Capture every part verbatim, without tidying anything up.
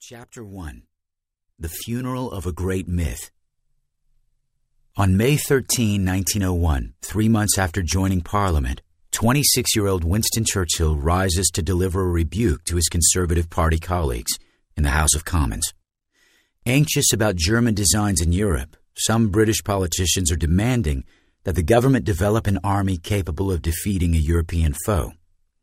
Chapter one. The Funeral of a Great Myth. On May thirteenth, nineteen oh one, three months after joining Parliament, twenty-six-year-old Winston Churchill rises to deliver a rebuke to his Conservative Party colleagues in the House of Commons. Anxious about German designs in Europe, some British politicians are demanding that the government develop an army capable of defeating a European foe.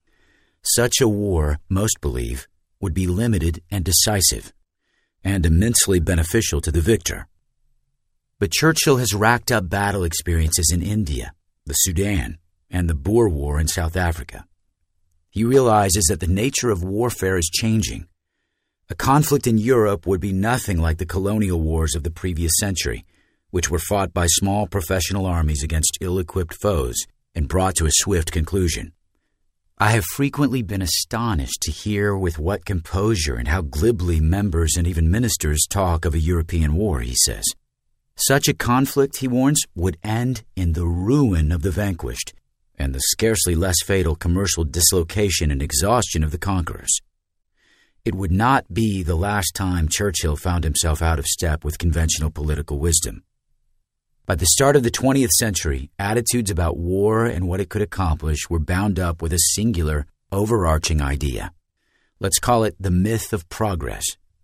Such a war, most believe, would be limited and decisive, and immensely beneficial to the victor. But Churchill has racked up battle experiences in India, the Sudan, and the Boer War in South Africa. He realizes that the nature of warfare is changing. A conflict in Europe would be nothing like the colonial wars of the previous century, which were fought by small professional armies against ill-equipped foes and brought to a swift conclusion. I have frequently been astonished to hear with what composure and how glibly members and even ministers talk of a European war, he says. Such a conflict, he warns, would end in the ruin of the vanquished and the scarcely less fatal commercial dislocation and exhaustion of the conquerors. It would not be the last time Churchill found himself out of step with conventional political wisdom. By the start of the twentieth century, attitudes about war and what it could accomplish were bound up with a singular, overarching idea. Let's call it the myth of progress.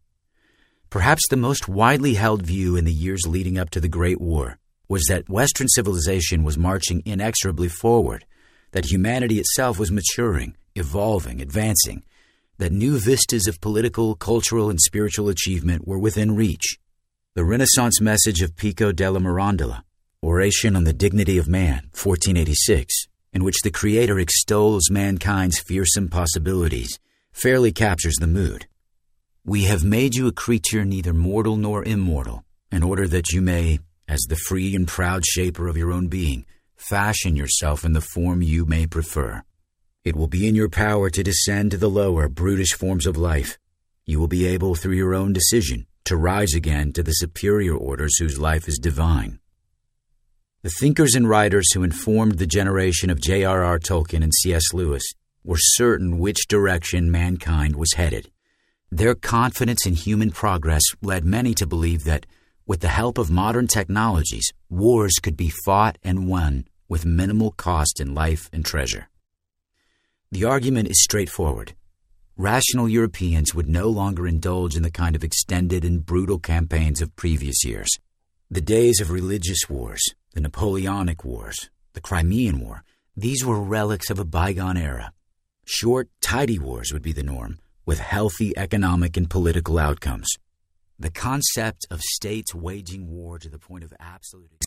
Perhaps the most widely held view in the years leading up to the Great War was that Western civilization was marching inexorably forward, that humanity itself was maturing, evolving, advancing, that new vistas of political, cultural, and spiritual achievement were within reach. The Renaissance message of Pico della Mirandola, Oration on the Dignity of Man, fourteen eighty-six, in which the Creator extols mankind's fearsome possibilities, fairly captures the mood. We have made you a creature neither mortal nor immortal, in order that you may, as the free and proud shaper of your own being, fashion yourself in the form you may prefer. It will be in your power to descend to the lower, brutish forms of life. You will be able, through your own decision, to rise again to the superior orders whose life is divine. The thinkers and writers who informed the generation of J R R Tolkien and C S Lewis were certain which direction mankind was headed. Their confidence in human progress led many to believe that, with the help of modern technologies, wars could be fought and won with minimal cost in life and treasure. The argument is straightforward. Rational Europeans would no longer indulge in the kind of extended and brutal campaigns of previous years. The days of religious wars, the Napoleonic Wars, the Crimean War, these were relics of a bygone era. Short, tidy wars would be the norm, with healthy economic and political outcomes. The concept of states waging war to the point of absolute